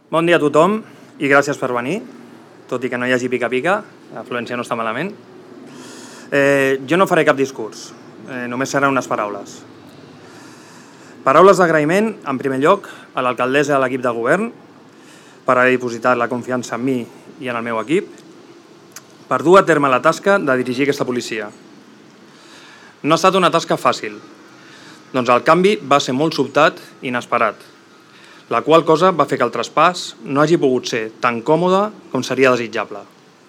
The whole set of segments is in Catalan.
Bon dia a tothom i gràcies per venir, tot i que no hi hagi pica-pica, l'afluència no està malament. Jo no faré cap discurs, només seran unes paraules. Paraules d'agraïment, en primer lloc, a l'alcaldessa i a l'equip de govern per haver dipositat la confiança en mi i en el meu equip, per dur a terme la tasca de dirigir aquesta policia. No ha estat una tasca fàcil, doncs el canvi va ser molt sobtat i inesperat, la qual cosa va fer que el traspàs no hagi pogut ser tan còmode com seria desitjable.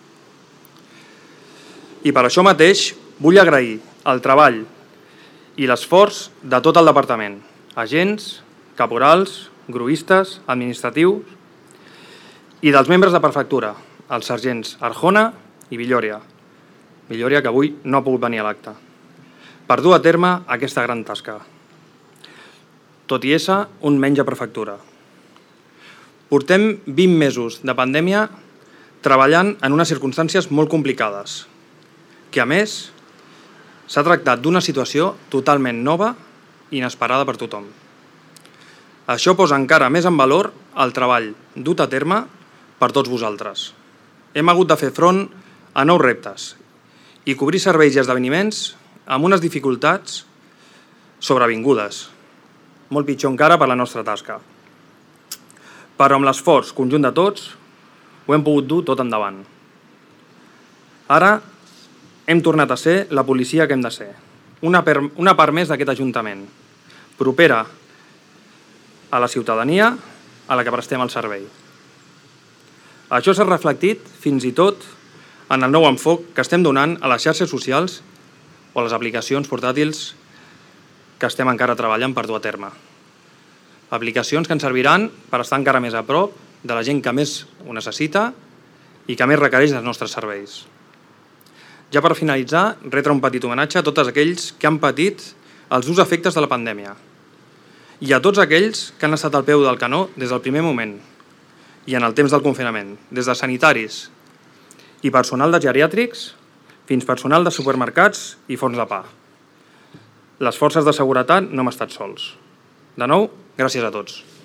I per això mateix vull agrair el treball i l'esforç de tot el departament, agents, caporals, gruistes, administratius i dels membres de prefectura, els sergents Arjona i Villòria. Villòria que avui no ha pogut venir a l'acte, per dur a terme aquesta gran tasca, tot i ésser un menys a prefectura. Portem 20 mesos de pandèmia treballant en unes circumstàncies molt complicades, que a més s'ha tractat d'una situació totalment nova i inesperada per tothom. Això posa encara més en valor el treball dut a terme per tots vosaltres. Hem hagut de fer front a nous reptes i cobrir serveis i esdeveniments amb unes dificultats sobrevingudes, molt pitjor encara per la nostra tasca. Però amb l'esforç conjunt de tots ho hem pogut dur tot endavant. Ara hem tornat a ser la policia que hem de ser, una part més d'aquest Ajuntament, propera a la ciutadania a la que prestem el servei. Això s'ha reflectit fins i tot en el nou enfoc que estem donant a les xarxes socials o les aplicacions portàtils que estem encara treballant per dur a terme. Aplicacions que ens serviran per estar encara més a prop de la gent que més ho necessita i que més requereix dels nostres serveis. Ja per finalitzar, retre un petit homenatge a tots aquells que han patit els durs efectes de la pandèmia i a tots aquells que han estat al peu del canó des del primer moment i en el temps del confinament, des de sanitaris i personal de geriàtrics fins personal de supermercats i forns de pa. Les forces de seguretat no hem estat sols. De nou, gràcies a tots.